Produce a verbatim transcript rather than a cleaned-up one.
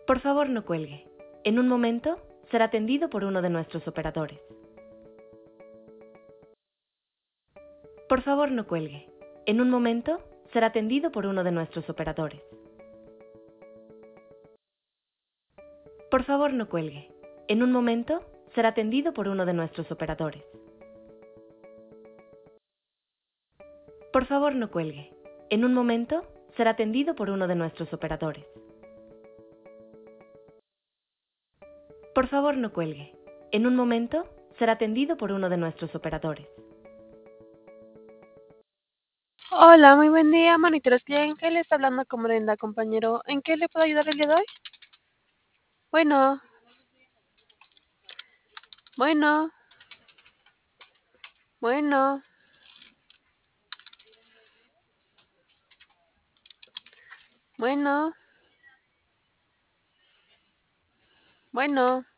Por favor, no cuelgue. En un momento será atendido por uno de nuestros operadores. Por favor, no cuelgue. En un momento será atendido por uno de nuestros operadores. Por favor, no cuelgue. En un momento será atendido por uno de nuestros operadores. Por favor, no cuelgue. En un momento será atendido por uno de nuestros operadores. Por favor, no cuelgue. En un momento será atendido por uno de nuestros operadores. Hola, muy buen día, monitores cliente. Le está hablando con Brenda, compañero. ¿En qué le puedo ayudar el día de hoy? Bueno. Bueno. Bueno. Bueno. Bueno.